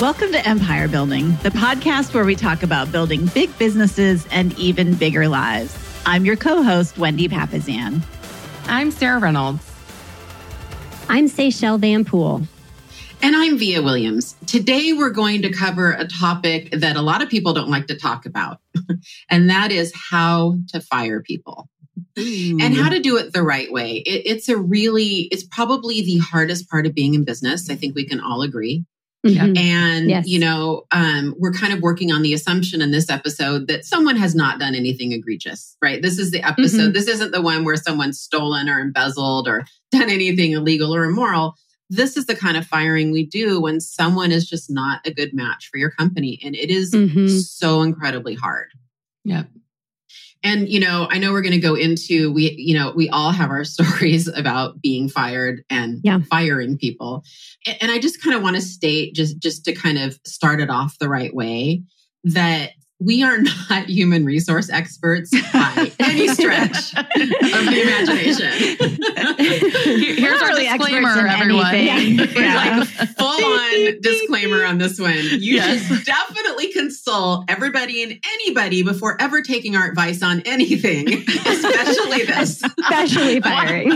Welcome to Empire Building, the podcast where we talk about building big businesses and even bigger lives. I'm your co-host, Wendy Papazian. I'm Sarah Reynolds. I'm Seychelle Van Poole. And I'm Via Williams. Today, we're going to cover a topic that a lot of people don't like to talk about, and that is how to fire people. And how to do it the right way. It's probably the hardest part of being in business. I think we can all agree. Mm-hmm. And, yes. We're kind of working on the assumption in this episode that someone has not done anything egregious, right? This is the episode. Mm-hmm. This isn't the one where someone's stolen or embezzled or done anything illegal or immoral. This is the kind of firing we do when someone is just not a good match for your company. And it is so incredibly hard. Yep. And, I know we're going to go into, we all have our stories about being fired and firing people. And I just kind of want to state, just to kind of start it off the right way, that we are not human resource experts by any stretch of the imagination. Here's our disclaimer, everyone. Like full-on disclaimer on this one. You should definitely consult everybody and anybody before ever taking our advice on anything, especially this. Especially firing.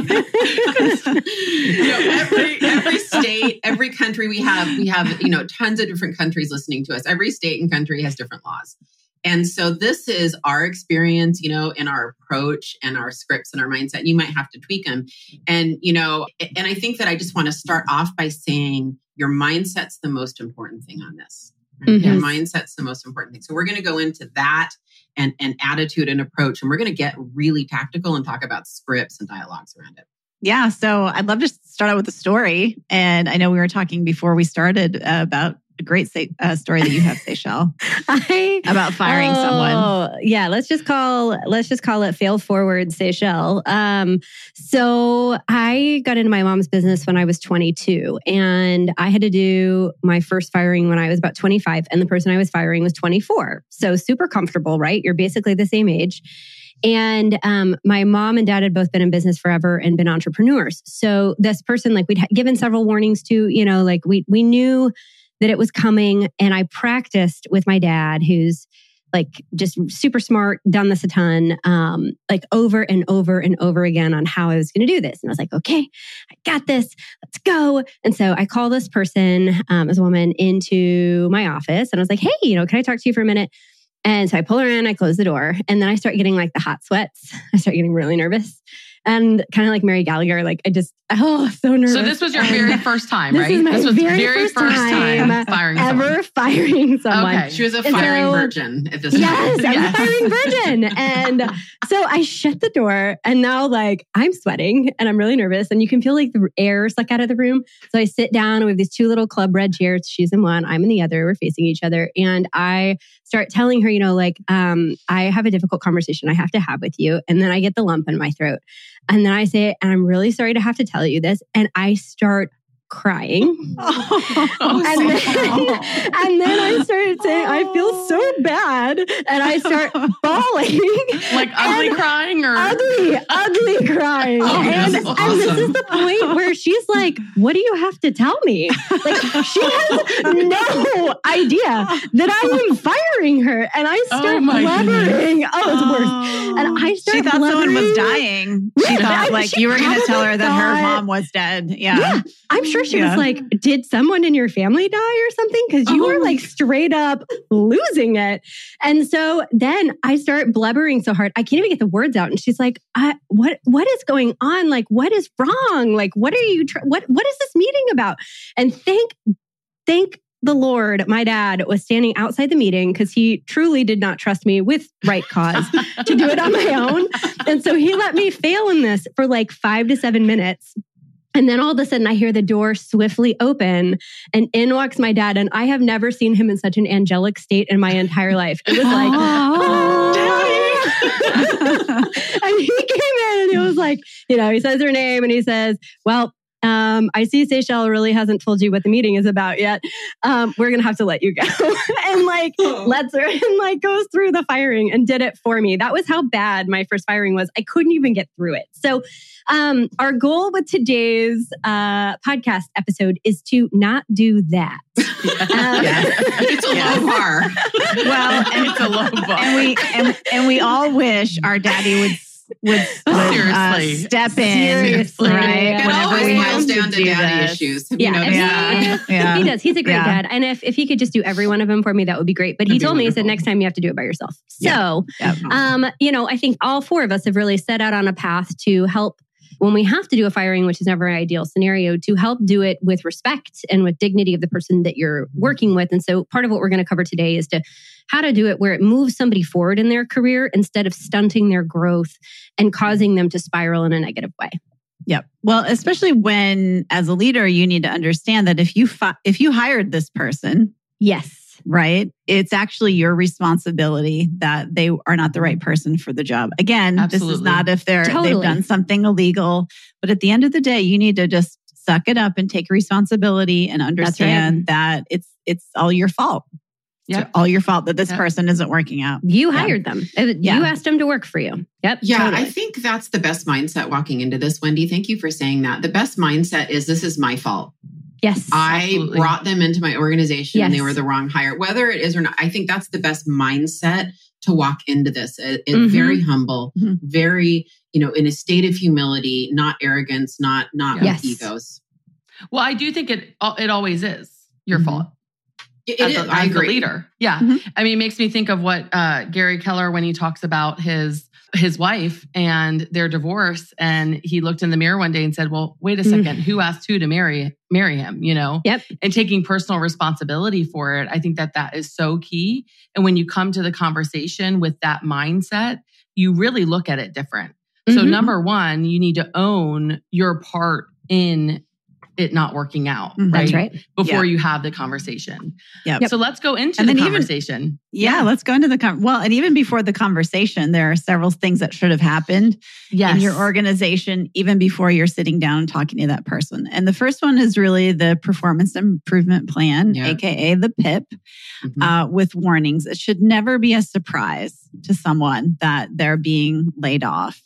Every state, every country we have, tons of different countries listening to us. Every state and country has different laws. And so this is our experience, in our approach and our scripts and our mindset. You might have to tweak them. And, and I think that I just want to start off by saying your mindset's the most important thing on this. Right? Mm-hmm. Your mindset's the most important thing. So we're going to go into that and attitude and approach, and we're going to get really tactical and talk about scripts and dialogues around it. Yeah. So I'd love to start out with a story. And I know we were talking before we started about a great story that you have, Seychelle, about firing someone. Yeah, let's just call it fail forward, Seychelle. So I got into my mom's business when I was 22, and I had to do my first firing when I was about 25, and the person I was firing was 24. So super comfortable, right? You're basically the same age. And my mom and dad had both been in business forever and been entrepreneurs. So this person, we'd given several warnings to, we knew that it was coming. And I practiced with my dad, who's just super smart, done this a ton, over and over and over again on how I was going to do this. And I was like, okay, I got this. Let's go. And so I call this person, as a woman, into my office. And I was like, hey, can I talk to you for a minute? And so I pull her in, I close the door, and then I start getting the hot sweats. I start getting really nervous. And kind of like Mary Gallagher, so nervous. So this was your very first time, right? This was very first time firing someone. Okay. She was a firing virgin at this time. Yes, I was a firing virgin. And so I shut the door, and now I'm sweating and I'm really nervous, and you can feel the air suck out of the room. So I sit down, and we have these two little club red chairs. She's in one, I'm in the other. We're facing each other. And I start telling her, I have a difficult conversation I have to have with you. And then I get the lump in my throat. And then I say, and I'm really sorry to have to tell you this. And I start crying. And then I started saying, I feel so bad. And I start bawling. Ugly crying or? Ugly crying. And this is the point where she's like, what do you have to tell me? She has no idea that I am firing her. And I start blubbering. Oh, it's worse. And I start She thought someone was dying. She thought you were going to tell her that her mom was dead. Yeah. I'm sure she was like, did someone in your family die or something? Because you were straight up losing it. And so then I start blubbering so hard, I can't even get the words out. And she's like, what is going on? What is wrong? What are you, what is this meeting about? And thank the Lord, my dad was standing outside the meeting because he truly did not trust me with right cause to do it on my own. And so he let me fail in this for 5 to 7 minutes. And then all of a sudden I hear the door swiftly open and in walks my dad. And I have never seen him in such an angelic state in my entire life. It was and he came in and he was he says her name and he says, well, I see Seychelle really hasn't told you what the meeting is about yet. We're going to have to let you go. And lets her and goes through the firing and did it for me. That was how bad my first firing was. I couldn't even get through it. So our goal with today's podcast episode is to not do that. It's a low bar. Well, and it's a low bar. And we all wish our daddy would seriously step in. Seriously. Right? It always boils down to daddy issues. Yeah. He does. He's a great dad. And if he could just do every one of them for me, that would be great. But he told me, he said, next time you have to do it by yourself. So, I think all four of us have really set out on a path to help when we have to do a firing, which is never an ideal scenario, to help do it with respect and with dignity of the person that you're working with. And so part of what we're going to cover today is how to do it where it moves somebody forward in their career instead of stunting their growth and causing them to spiral in a negative way. Yep. Well, especially when as a leader, you need to understand that if you hired this person, yes. Right. It's actually your responsibility that they are not the right person for the job. Again, This is not if they've done something illegal, but at the end of the day, you need to just suck it up and take responsibility and understand that it's all your fault. Yeah. It's all your fault that this person isn't working out. You hired them. You asked them to work for you. Yep. Yeah. Totally. I think that's the best mindset walking into this, Wendy. Thank you for saying that. The best mindset is this is my fault. Yes. I brought them into my organization and they were the wrong hire. Whether it is or not, I think that's the best mindset to walk into this. Very humble, very, in a state of humility, not arrogance, not with egos. Well, I do think it always is your fault. I agree. The leader. Yeah. Mm-hmm. I mean, it makes me think of what Gary Keller, when he talks about his wife and their divorce. And he looked in the mirror one day and said, well, wait a second, who asked who to marry him, Yep. And taking personal responsibility for it. I think that is so key. And when you come to the conversation with that mindset, you really look at it different. So number one, you need to own your part in it not working out, right? That's right. Before you have the conversation. Yep. So let's go into the conversation. Let's go into and even before the conversation, there are several things that should have happened in your organization, even before you're sitting down and talking to that person. And the first one is really the performance improvement plan, aka the PIP, with warnings. It should never be a surprise to someone that they're being laid off.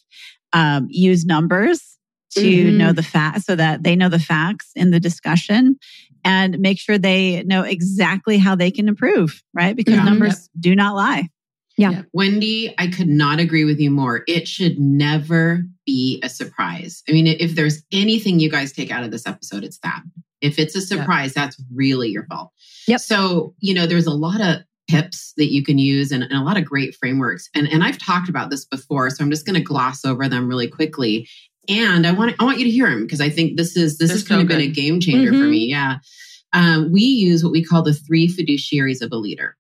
Use numbers to know the facts so that they know the facts in the discussion and make sure they know exactly how they can improve, right? Because numbers do not lie. Yeah. Wendy, I could not agree with you more. It should never be a surprise. I mean, if there's anything you guys take out of this episode, it's that. If it's a surprise, that's really your fault. Yep. So, there's a lot of PIPs that you can use and a lot of great frameworks. And I've talked about this before, so I'm just going to gloss over them really quickly. And I want you to hear them because I think this has kind of been a game changer for me. Yeah. We use what we call the 3 fiduciaries of a leader.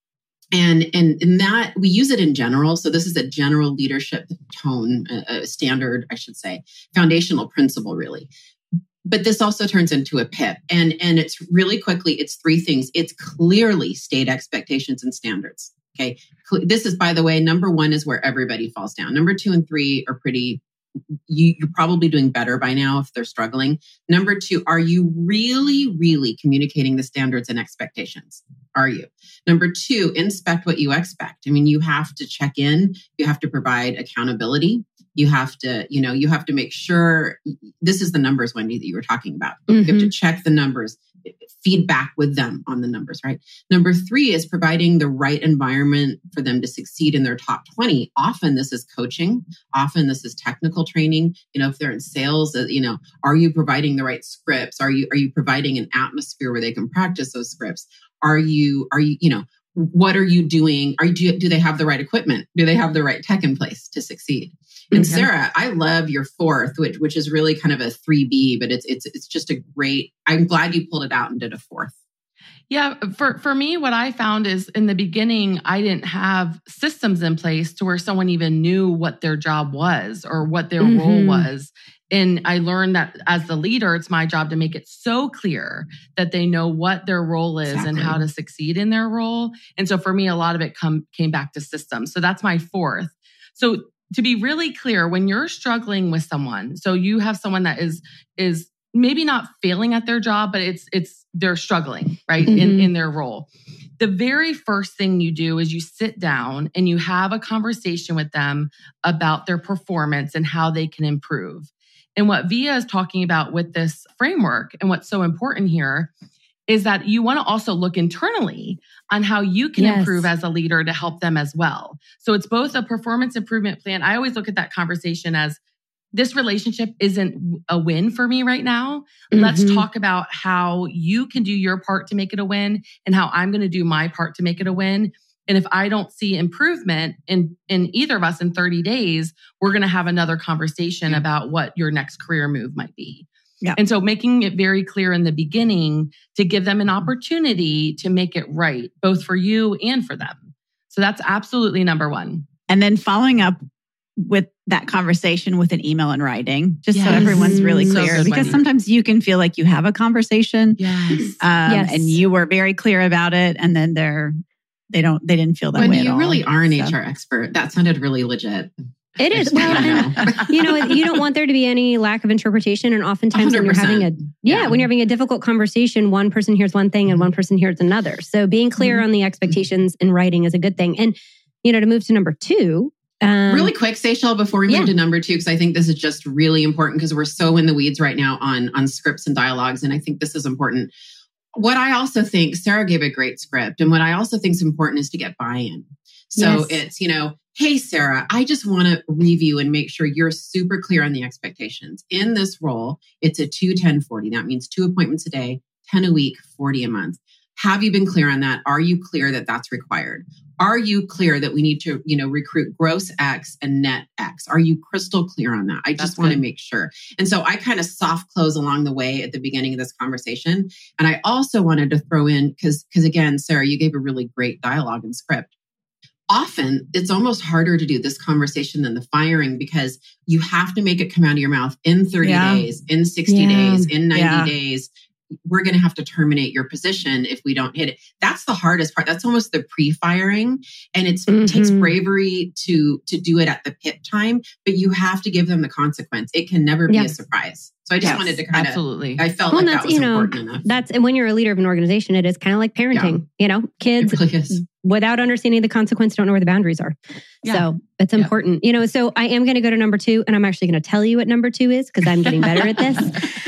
And in that we use it in general. So this is a general leadership tone, standard, I should say, foundational principle really. But this also turns into a PIP. And it's really quickly, it's 3 things. It's clearly state expectations and standards. Okay. This is, by the way, number 1 is where everybody falls down. Number 2 and 3 are you're probably doing better by now if they're struggling. Number 2, are you really, really communicating the standards and expectations? Are you? Number 2, inspect what you expect. I mean, you have to check in. You have to provide accountability. You have to, you have to make sure this is the numbers, Wendy, that you were talking about. You have to check the numbers, feedback with them on the numbers, right? Number 3 is providing the right environment for them to succeed in their top 20. Often this is coaching. Often this is technical training. If they're in sales, are you providing the right scripts? Are you providing an atmosphere where they can practice those scripts? Are you, what are you doing? Do they have the right equipment? Do they have the right tech in place to succeed? And Sarah, I love your 4th, which is really kind of a 3B, but it's just a great, I'm glad you pulled it out and did a 4th. Yeah. For me, what I found is in the beginning, I didn't have systems in place to where someone even knew what their job was or what their role was. And I learned that as the leader, it's my job to make it so clear that they know what their role is and how to succeed in their role. And so for me, a lot of it came back to systems. So that's my 4th. So to be really clear, when you're struggling with someone, so you have someone that is maybe not failing at their job, but they're struggling, right? In their role. The very first thing you do is you sit down and you have a conversation with them about their performance and how they can improve. And what Via is talking about with this framework and what's so important here is that you want to also look internally on how you can improve as a leader to help them as well. So it's both a performance improvement plan. I always look at that conversation as this relationship isn't a win for me right now. Let's talk about how you can do your part to make it a win and how I'm going to do my part to make it a win. And if I don't see improvement in either of us in 30 days, we're going to have another conversation about what your next career move might be. Yeah. And so making it very clear in the beginning to give them an opportunity to make it right, both for you and for them. So that's absolutely number one. And then following up with that conversation with an email in writing, just so everyone's really clear. So because sometimes you can feel like you have a conversation and you were very clear about it, and then they didn't feel that way at all. When you really are an HR expert, that sounded really legit. It is. Well, and, you don't want there to be any lack of interpretation. And oftentimes when you're having when you're having a difficult conversation, one person hears one thing and one person hears another. So being clear on the expectations in writing is a good thing. And, to move to number 2, really quick, Seychelle, before we move to number 2, because I think this is just really important because we're so in the weeds right now on scripts and dialogues. And I think this is important. What I also think, Sarah gave a great script. And what I also think is important is to get buy-in. So it's, hey, Sarah, I just want to review and make sure you're super clear on the expectations. In this role, it's a 2-10-40. That means 2 appointments a day, 10 a week, 40 a month. Have you been clear on that? Are you clear that that's required? Are you clear that we need to, recruit gross X and net X? Are you crystal clear on that? I just want to make sure. And so I kind of soft close along the way at the beginning of this conversation. And I also wanted to throw in, because again, Sarah, you gave a really great dialogue and script. Often it's almost harder to do this conversation than the firing because you have to make it come out of your mouth in 30 days, in 60 days, in 90 days. We're going to have to terminate your position if we don't hit it. That's the hardest part. That's almost the pre-firing. And it takes bravery to do it at the pit time, but you have to give them the consequence. It can never be a surprise. So I just wanted to kind of, I felt like that was important enough. And when you're a leader of an organization, it is kind of like parenting, kids really without understanding the consequence don't know where the boundaries are. Yeah. So it's important, so I am going to go to number 2 and I'm actually going to tell you what number 2 is because I'm getting better at this.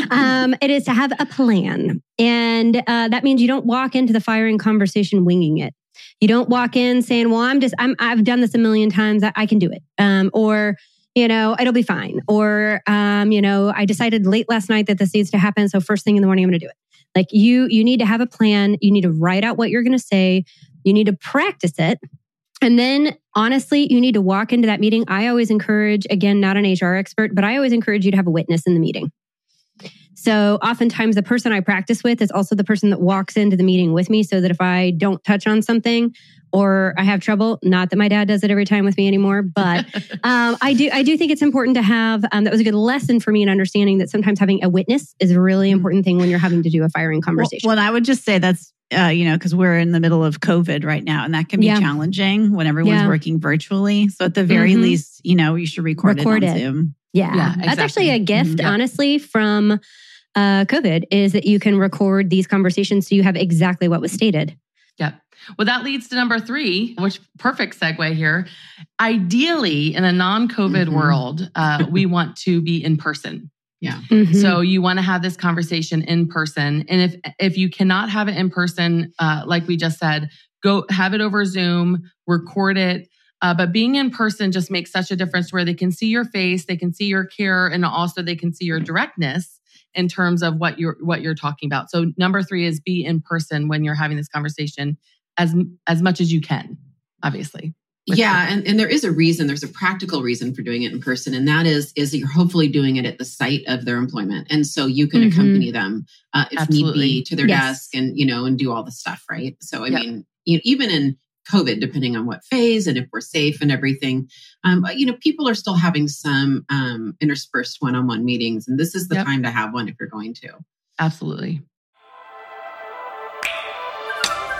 It is to have a plan. And that means you don't walk into the firing conversation winging it. You don't walk in saying, well, I've done this a million times. I can do it. Or, it'll be fine. Or, I decided late last night that this needs to happen. So first thing in the morning, I'm going to do it. Like you need to have a plan. You need to write out what you're going to say. You need to practice it. And then honestly, you need to walk into that meeting. I always encourage, again, not an HR expert, but I always encourage you to have a witness in the meeting. So oftentimes the person I practice with is also the person that walks into the meeting with me so that if I don't touch on something or I have trouble, not that my dad does it every time with me anymore, but I do think it's important to have, that was a good lesson for me in understanding that sometimes having a witness is a really important thing when you're having to do a firing conversation. Well, I would just say that's, because we're in the middle of COVID right now, and that can be challenging when everyone's working virtually. So at the very least, you should record it on Zoom. Yeah, exactly. That's actually a gift, honestly, from COVID, is that you can record these conversations so you have exactly what was stated. Yep. Well, that leads to number 3, which perfect segue here. Ideally, in a non-COVID world, we want to be in person. Yeah. So you want to have this conversation in person. And if you cannot have it in person, like we just said, go have it over Zoom, record it. But being in person just makes such a difference where they can see your face, they can see your care, and also they can see your directness in terms of what you're talking about. So number 3 is be in person when you're having this conversation as much as you can, obviously. Yeah. And there is a reason, there's a practical reason for doing it in person. And that is that you're hopefully doing it at the site of their employment. And so you can accompany them if need be to their desk and, and do all the stuff, right? So, I mean, even in COVID, depending on what phase and if we're safe and everything, people are still having some interspersed one-on-one meetings. And this is the time to have one if you're going to. Absolutely.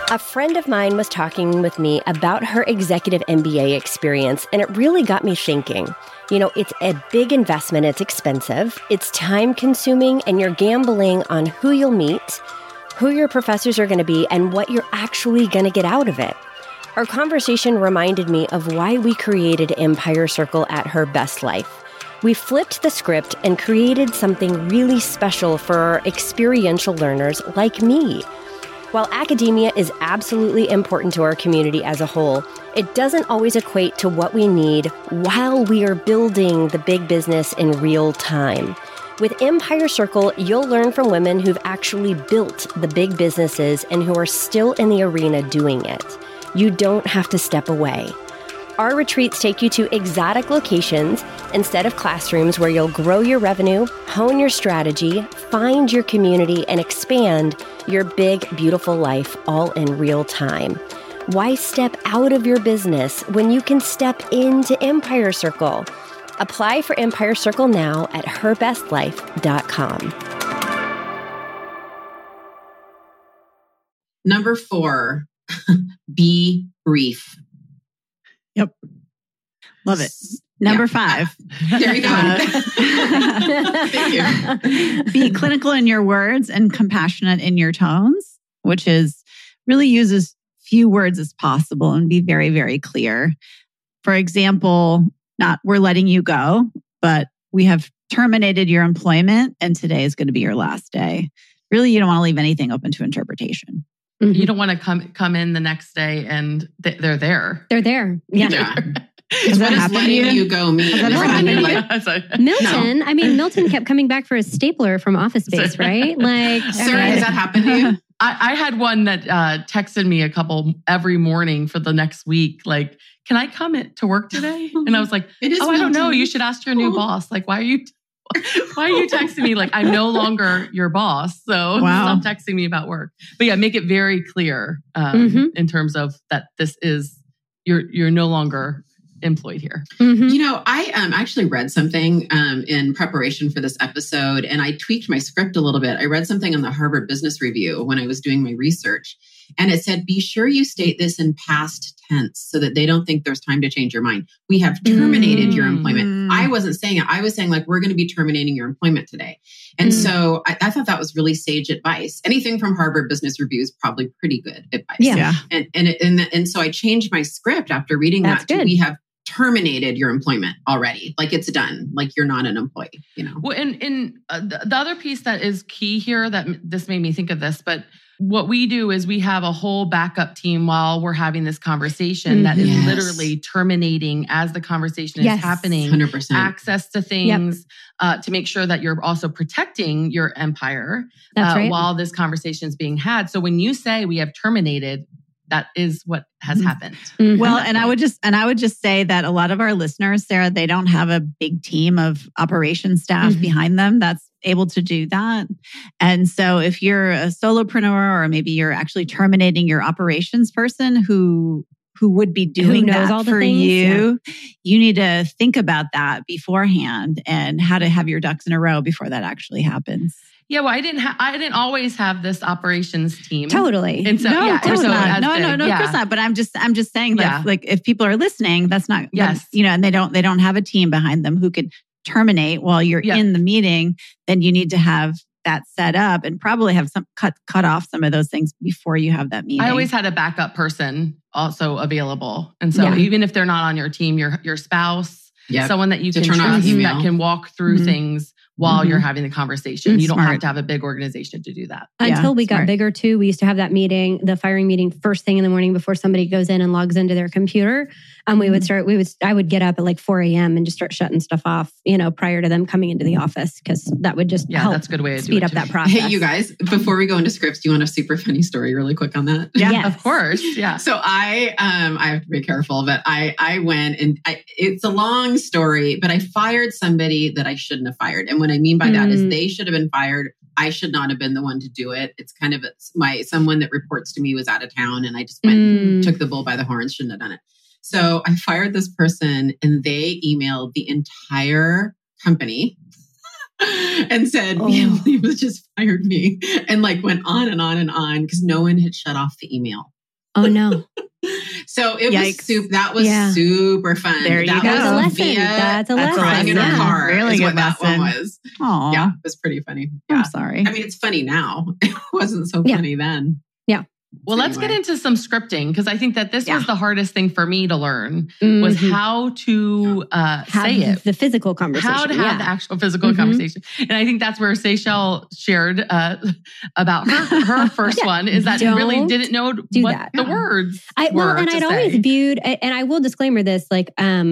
A friend of mine was talking with me about her executive MBA experience, and it really got me thinking. You know, it's a big investment, it's expensive, it's time consuming, and you're gambling on who you'll meet, who your professors are going to be, and what you're actually going to get out of it. Our conversation reminded me of why we created Empire Circle at Her Best Life. We flipped the script and created something really special for our experiential learners like me. While academia is absolutely important to our community as a whole, it doesn't always equate to what we need while we are building the big business in real time. With Empire Circle, you'll learn from women who've actually built the big businesses and who are still in the arena doing it. You don't have to step away. Our retreats take you to exotic locations instead of classrooms where you'll grow your revenue, hone your strategy, find your community, and expand your big, beautiful life all in real time. Why step out of your business when you can step into Empire Circle? Apply for Empire Circle now at herbestlife.com. Number 4, be brief. Yep. Love it. Number 5. There you go. Thank you. Be clinical in your words and compassionate in your tones, which is really use as few words as possible and be very, very clear. For example, not we're letting you go, but we have terminated your employment and today is going to be your last day. Really, you don't want to leave anything open to interpretation. Mm-hmm. You don't want to come in the next day and they're there. They're there. Yeah. What does letting you go mean? Milton, no. I mean, Milton kept coming back for his stapler from Office Space, right? Like, Sarah, has that happened to you? I had one that texted me every morning for the next week, like, can I come to work today? And I was like, I don't know. You should ask your new boss. Like, why are you texting me? Like, I'm no longer your boss. So stop texting me about work. But yeah, make it very clear in terms of that this is, you're no longer employed here. Mm-hmm. You know, I actually read something in preparation for this episode, and I tweaked my script a little bit. I read something on the Harvard Business Review when I was doing my research, and it said, be sure you state this in past tense so that they don't think there's time to change your mind. We have terminated your employment. I wasn't saying it. I was saying, like, we're going to be terminating your employment today. And so I thought that was really sage advice. Anything from Harvard Business Review is probably pretty good advice. Yeah. And so I changed my script after reading that to we have terminated your employment already. Like, it's done. Like, you're not an employee, you know? Well, and the other piece that is key here that this made me think of this, but what we do is we have a whole backup team while we're having this conversation that is literally terminating as the conversation is happening. 100%. Access to things to make sure that you're also protecting your empire while this conversation is being had. So when you say we have terminated, that is what has happened. Mm-hmm. Well, and I would just say that a lot of our listeners, Sarah, they don't have a big team of operations staff behind them that's able to do that. And so if you're a solopreneur, or maybe you're actually terminating your operations person who would be doing that for you, you need to think about that beforehand and how to have your ducks in a row before that actually happens. Yeah, well, I didn't always have this operations team. Totally. And so, no, of course not. But I'm just saying that, like, if people are listening, that's not, and they don't have a team behind them who could terminate while you're in the meeting. Then you need to have that set up and probably have some cut off some of those things before you have that meeting. I always had a backup person also available, and so even if they're not on your team, your spouse, someone that you can trust that can walk through things while you're having the conversation. You don't have to have a big organization to do that. Until we got bigger too, we used to have that meeting, the firing meeting, first thing in the morning before somebody goes in and logs into their computer. I would get up at like 4 a.m. and just start shutting stuff off, prior to them coming into the office, because that would just help that's a good way to speed up that process. Hey, you guys, before we go into scripts, do you want a super funny story really quick on that? Yeah, of course. Yeah. So I have to be careful, but I went and it's a long story, but I fired somebody that I shouldn't have fired. And what I mean by that is they should have been fired. I should not have been the one to do it. It's kind of someone that reports to me was out of town, and I just went took the bull by the horns, shouldn't have done it. So I fired this person, and they emailed the entire company and said, Emily was just fired me, and like went on and on and on because no one had shut off the email. Oh no. So it was super fun. There you that go. That's a lesson. That's a lesson. Crying in her car really is good what that lesson. one was. Aww. Yeah, it was pretty funny. Yeah. I'm sorry. I mean, it's funny now. It wasn't so funny then. Yeah. Well, let's get into some scripting because I think that this was the hardest thing for me to learn was how to say it. The physical conversation. How to have the actual physical conversation. And I think that's where Seychelle shared about her first one is that really didn't know what the words were. And I'd always viewed, and I will disclaimer this, like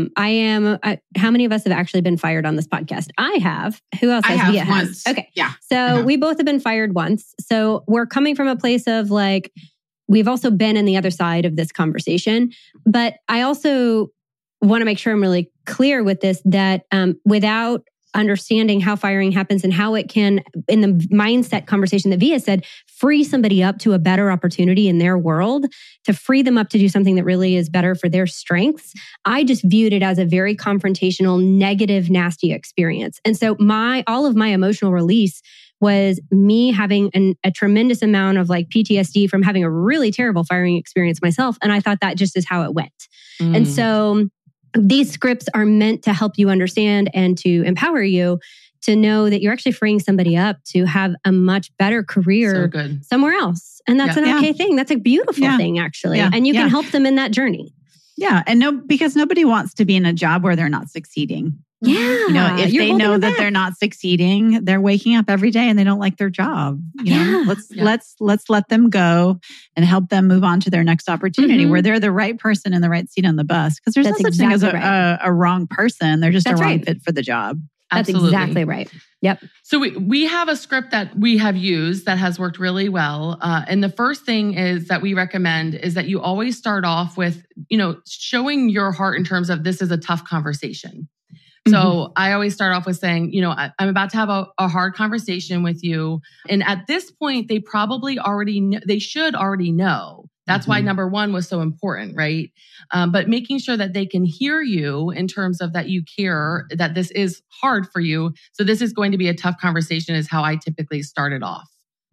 how many of us have actually been fired on this podcast? I have. Who else has? I have Via once. Has. Okay. Yeah. So we both have been fired once. So we're coming from a place of like, we've also been in the other side of this conversation. But I also want to make sure I'm really clear with this, that without understanding how firing happens and how it can, in the mindset conversation that Via said, free somebody up to a better opportunity in their world, to free them up to do something that really is better for their strengths. I just viewed it as a very confrontational, negative, nasty experience. And so all of my emotional release was me having a tremendous amount of like PTSD from having a really terrible firing experience myself. And I thought that just is how it went. And so these scripts are meant to help you understand and to empower you to know that you're actually freeing somebody up to have a much better career somewhere else. And that's an okay thing. That's a beautiful thing, actually. Yeah. And you can help them in that journey. Yeah. And because nobody wants to be in a job where they're not succeeding. Yeah. You know, if they know that they're not succeeding, they're waking up every day and they don't like their job. You know, let's let them go and help them move on to their next opportunity where they're the right person in the right seat on the bus. Because there's no such thing as a wrong person. They're just a wrong fit for the job. That's exactly right. Yep. So we have a script that we have used that has worked really well. And the first thing is that we recommend is that you always start off with, showing your heart in terms of this is a tough conversation. So I always start off with saying, I'm about to have a hard conversation with you. And at this point, they probably already know, they should already know. That's why number one was so important, right? But making sure that they can hear you in terms of that you care, that this is hard for you. So this is going to be a tough conversation is how I typically start it off.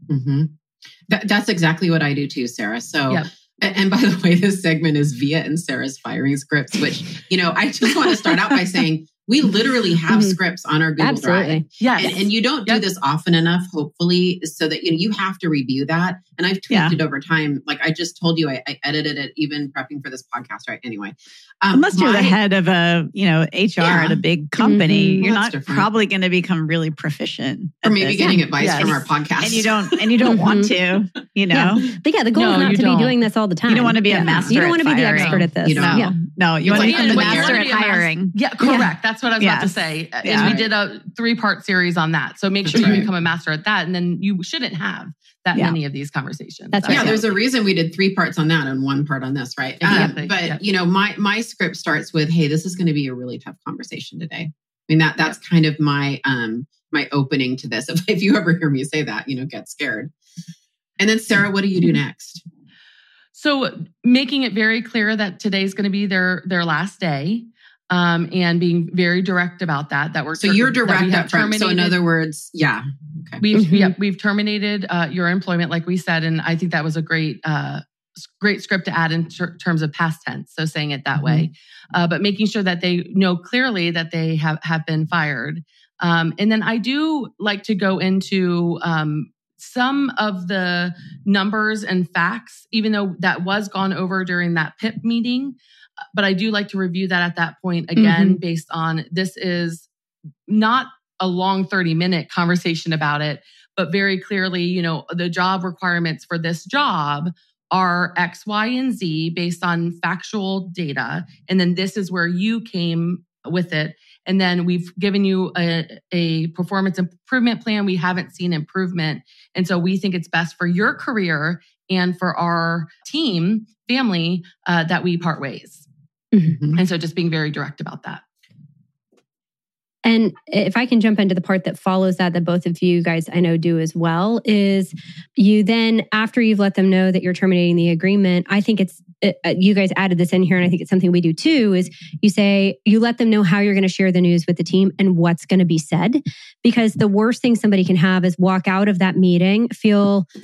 That's exactly what I do too, Sarah. So, and by the way, this segment is Via and Sarah's firing scripts, which, I just want to start out by saying, we literally have scripts on our Google Drive. Yes. And you don't do this often enough, hopefully, so that you have to review that. And I've tweaked it over time. Like I just told you, I edited it even prepping for this podcast, right? Anyway. Unless you're the head of a, HR at a big company, you're not probably going to become really proficient. Or maybe getting advice from our podcast. And you don't want to, Yeah. But the goal is not to be doing this all the time. You don't want to be a master. You don't want to be the expert at this. You want to become the master at hiring. Yeah, correct. That's what I was about to say. Is we did a 3-part series on that. So make sure you become a master at that. And then you shouldn't have that many of these conversations. That's right. Yeah, there's a reason we did 3 parts on that and 1 part on this, right? Exactly. But my script starts with, hey, this is going to be a really tough conversation today. I mean, that's kind of my my opening to this. If you ever hear me say that, get scared. And then Sarah, what do you do next? So making it very clear that today's going to be their last day. And being very direct about that. So you're direct up front. So in other words, okay. We've terminated your employment, like we said, and I think that was a great script to add in terms of past tense. So saying it that way, but making sure that they know clearly that they have been fired. And then I do like to go into some of the numbers and facts, even though that was gone over during that PIP meeting. But I do like to review that at that point again, based on this is not a long 30-minute conversation about it, but very clearly, the job requirements for this job are X, Y, and Z based on factual data. And then this is where you came with it. And then we've given you a performance improvement plan. We haven't seen improvement. And so we think it's best for your career and for our team, family, that we part ways. And so just being very direct about that. And if I can jump into the part that follows that both of you guys I know do as well, is you then, after you've let them know that you're terminating the agreement, I think you guys added this in here and I think it's something we do too, is you let them know how you're going to share the news with the team and what's going to be said. Because the worst thing somebody can have is walk out of that meeting, feel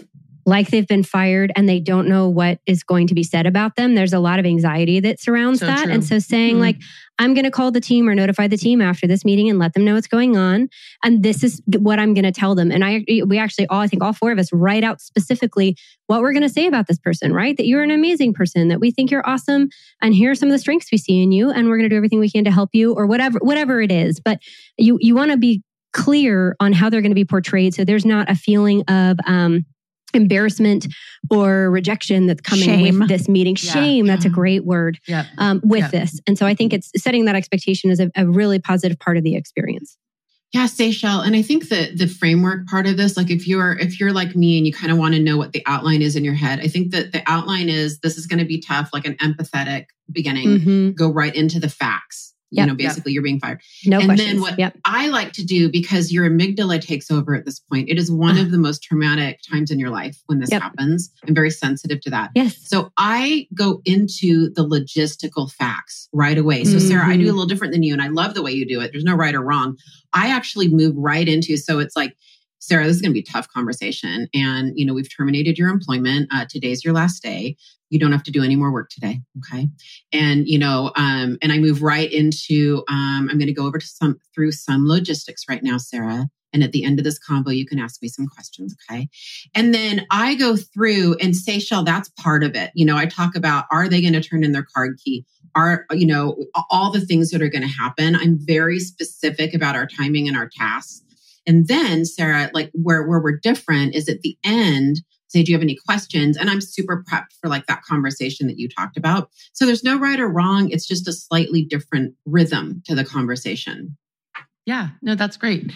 like they've been fired and they don't know what is going to be said about them. There's a lot of anxiety that surrounds that. True. And so saying like, I'm going to call the team or notify the team after this meeting and let them know what's going on. And this is what I'm going to tell them. And we actually I think all four of us write out specifically what we're going to say about this person, right? That you're an amazing person, that we think you're awesome. And here are some of the strengths we see in you. And we're going to do everything we can to help you or whatever it is. But you want to be clear on how they're going to be portrayed. So there's not a feeling of, embarrassment or rejection that's coming with this meeting. Shame, that's a great word with this. And so I think it's setting that expectation is a really positive part of the experience. Yeah, Seychelle. And I think that the framework part of this, like if you're like me and you kind of want to know what the outline is in your head, I think that the outline is this is going to be tough, like an empathetic beginning, go right into the facts. Basically you're being fired. No and questions. Then what I like to do, because your amygdala takes over at this point, it is one of the most traumatic times in your life when this happens. I'm very sensitive to that. Yes. So I go into the logistical facts right away. So Sarah, I do a little different than you, and I love the way you do it. There's no right or wrong. I actually move right into, so it's like, Sarah, this is going to be a tough conversation. And, we've terminated your employment. Today's your last day. You don't have to do any more work today. Okay. And, and I move right into, I'm going to go over through some logistics right now, Sarah. And at the end of this convo, you can ask me some questions. Okay. And then I go through and Seychelle, that's part of it. I talk about, are they going to turn in their card key? All the things that are going to happen. I'm very specific about our timing and our tasks. And then Sarah, like where we're different is at the end, say, do you have any questions? And I'm super prepped for like that conversation that you talked about. So there's no right or wrong. It's just a slightly different rhythm to the conversation. Yeah, no, that's great.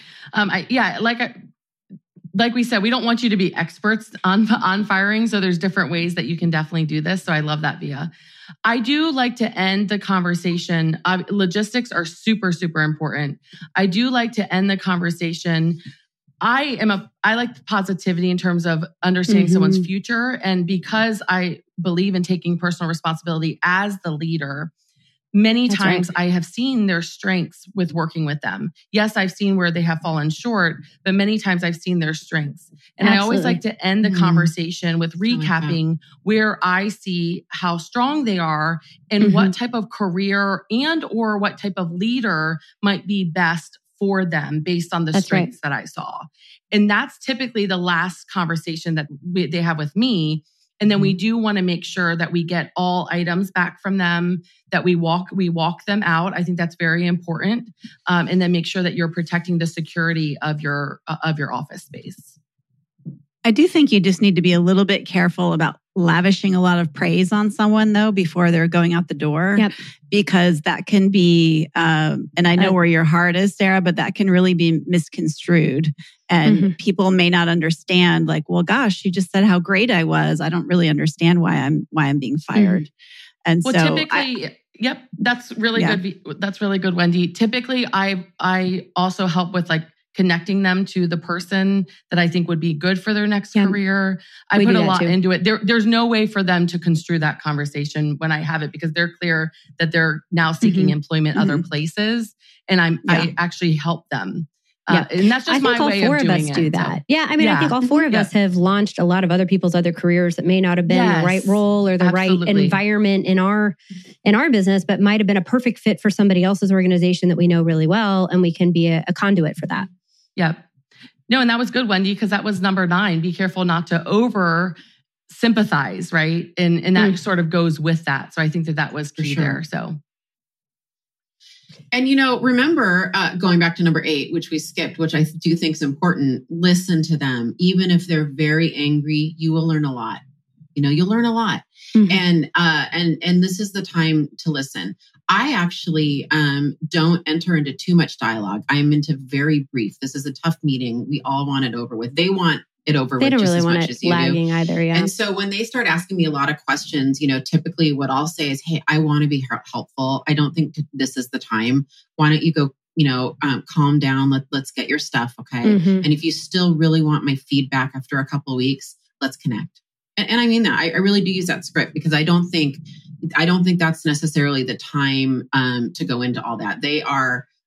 Like we said, we don't want you to be experts on firing. So there's different ways that you can definitely do this. So I love that, Via. I do like to end the conversation. Logistics are super, super important. I do like to end the conversation. I like positivity in terms of understanding someone's future. And because I believe in taking personal responsibility as the leader, many times I have seen their strengths with working with them. Yes, I've seen where they have fallen short, but many times I've seen their strengths. And I always like to end the conversation with recapping where I see how strong they are and what type of career and or what type of leader might be best for them based on the strengths that I saw. And that's typically the last conversation that they have with me. And then we do want to make sure that we get all items back from them, that we walk them out. I think that's very important. And then make sure that you're protecting the security of your office space. I do think you just need to be a little bit careful about lavishing a lot of praise on someone though before they're going out the door, because that can be, and I know where your heart is, Sarah, but that can really be misconstrued. And people may not understand, like, well, gosh, you just said how great I was. I don't really understand why I'm being fired. And so typically, that's really good. That's really good, Wendy. Typically, I also help with like connecting them to the person that I think would be good for their next career. I put a lot into it. There's no way for them to construe that conversation when I have it because they're clear that they're now seeking employment other places. And I actually help them. And that's just my way of doing it. I think all four of us do that. I think all four of us have launched a lot of other people's other careers that may not have been the right role or the right environment in our business, but might have been a perfect fit for somebody else's organization that we know really well. And we can be a conduit for that. Yep. No, and that was good, Wendy, because that was number 9. Be careful not to over sympathize, right? And that sort of goes with that. So I think that was key there. So. And, remember, going back to number 8, which we skipped, which I do think is important, listen to them. Even if they're very angry, you will learn a lot. You'll learn a lot. And this is the time to listen. I actually don't enter into too much dialogue. I'm into very brief. This is a tough meeting. We all want it over with. They want it over with just as much as you do. They don't really want it lagging either, yeah. And so when they start asking me a lot of questions, typically what I'll say is, hey, I want to be helpful. I don't think this is the time. Why don't you go, calm down. Let's get your stuff, okay? And if you still really want my feedback after a couple of weeks, let's connect. And I mean that. I really do use that script because I don't think that's necessarily the time to go into all that. They are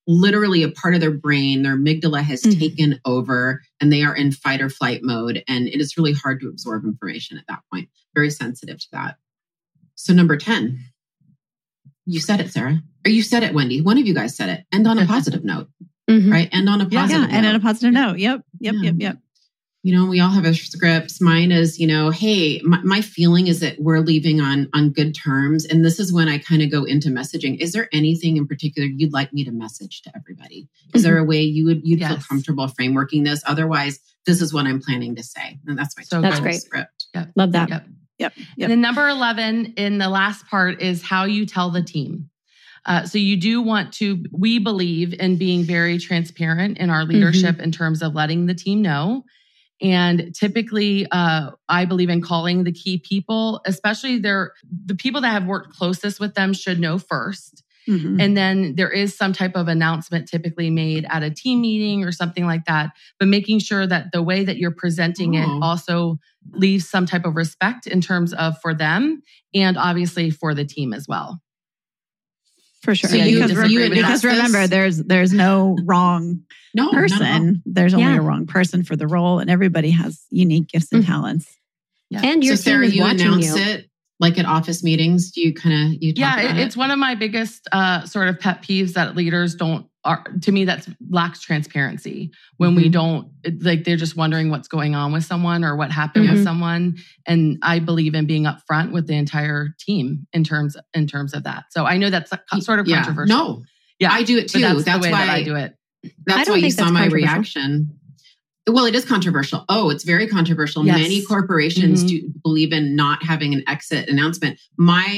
literally a part of their brain, their amygdala has taken over and they are in fight or flight mode. And it is really hard to absorb information at that point. Very sensitive to that. So number 10, you said it, Sarah, or you said it, Wendy. One of you guys said it. End on a positive note, right? End on a positive note. And on a positive note. Yep. You know, we all have our scripts. Mine is, you know, hey, my feeling is that we're leaving on good terms. And this is when I kind of go into messaging. Is there anything in particular you'd like me to message to everybody? Is there a way you'd feel comfortable frameworking this? Otherwise, this is what I'm planning to say. And that's my that's great script. Yep. Love that. Yep. And then number 11 in the last part is how you tell the team. So you do want to, we believe in being very transparent in our leadership in terms of letting the team know. And typically, I believe in calling the key people, especially the people that have worked closest with them should know first. And then there is some type of announcement typically made at a team meeting or something like that. But making sure that the way that you're presenting it also leaves some type of respect in terms of for them and obviously for the team as well. For sure. So because remember, there's no wrong person. There's only a wrong person for the role, and everybody has unique gifts and talents. Yeah. And your team is watching announce it like at office meetings. Do you kind of talk about it's one of my biggest sort of pet peeves that leaders to me, that lacks transparency when we don't, like, they're just wondering what's going on with someone or what happened with someone. And I believe in being upfront with the entire team in terms of that. So I know that's sort of controversial. No, I do it too. That's the way that I do it. That's why you saw my reaction. Well, it is controversial. Oh, it's very controversial. Yes. Many corporations do believe in not having an exit announcement. My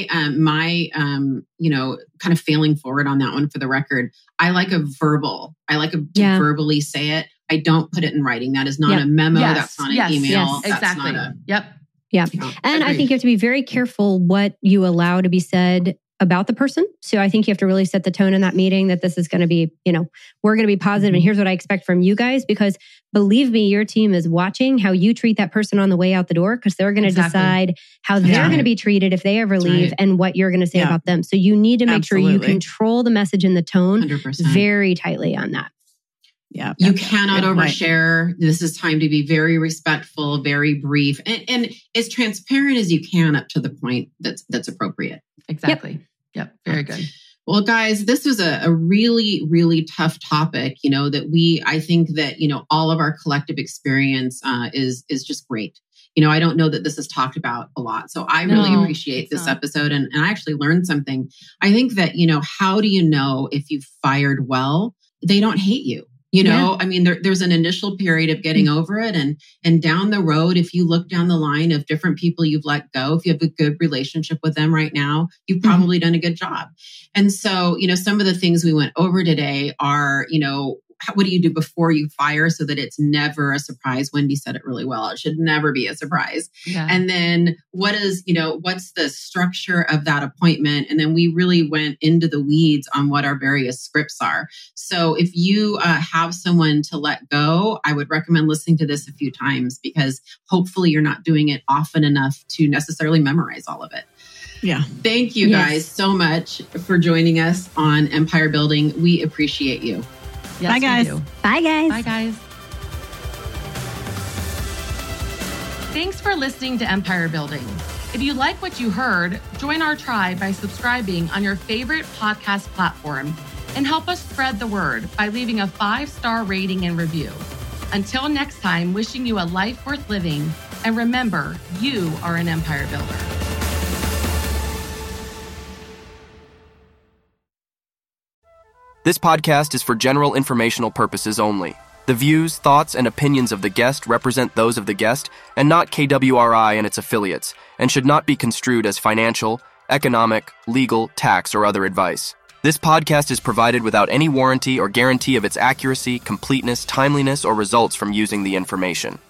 kind of failing forward on that one for the record. I like to verbally say it. I don't put it in writing. That is not a memo. That's not an email. Yes, exactly. And I think you have to be very careful what you allow to be said about the person. So I think you have to really set the tone in that meeting that this is going to be, we're going to be positive and here's what I expect from you guys, because believe me, your team is watching how you treat that person on the way out the door, because they're going to decide how they're going to be treated if they ever leave and what you're going to say about them. So you need to make sure you control the message and the tone 100%. Very tightly on that. Yeah. You cannot overshare. This is time to be very respectful, very brief, and as transparent as you can up to the point that's appropriate. Exactly. Yep. Very good. Well, guys, this was a really, really tough topic, that I think that, all of our collective experience is just great. I don't know that this is talked about a lot. So I really appreciate this episode. And I actually learned something. I think that, how do you know if you fired well? They don't hate you. I mean, there's an initial period of getting over it. And down the road, if you look down the line of different people you've let go, if you have a good relationship with them right now, you've probably done a good job. And so, some of the things we went over today are, what do you do before you fire so that it's never a surprise? Wendy said it really well. It should never be a surprise. Yeah. And then what's the structure of that appointment? And then we really went into the weeds on what our various scripts are. So if you have someone to let go, I would recommend listening to this a few times, because hopefully you're not doing it often enough to necessarily memorize all of it. Yeah. Thank you guys so much for joining us on Empire Building. We appreciate you. Yes, bye, guys. Bye, guys. Bye, guys. Thanks for listening to Empire Building. If you like what you heard, join our tribe by subscribing on your favorite podcast platform and help us spread the word by leaving a 5-star rating and review. Until next time, wishing you a life worth living, and remember, you are an empire builder. This podcast is for general informational purposes only. The views, thoughts, and opinions of the guest represent those of the guest and not KWRI and its affiliates, and should not be construed as financial, economic, legal, tax, or other advice. This podcast is provided without any warranty or guarantee of its accuracy, completeness, timeliness, or results from using the information.